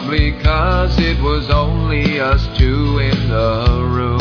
Probably 'cause it was only us two in the room.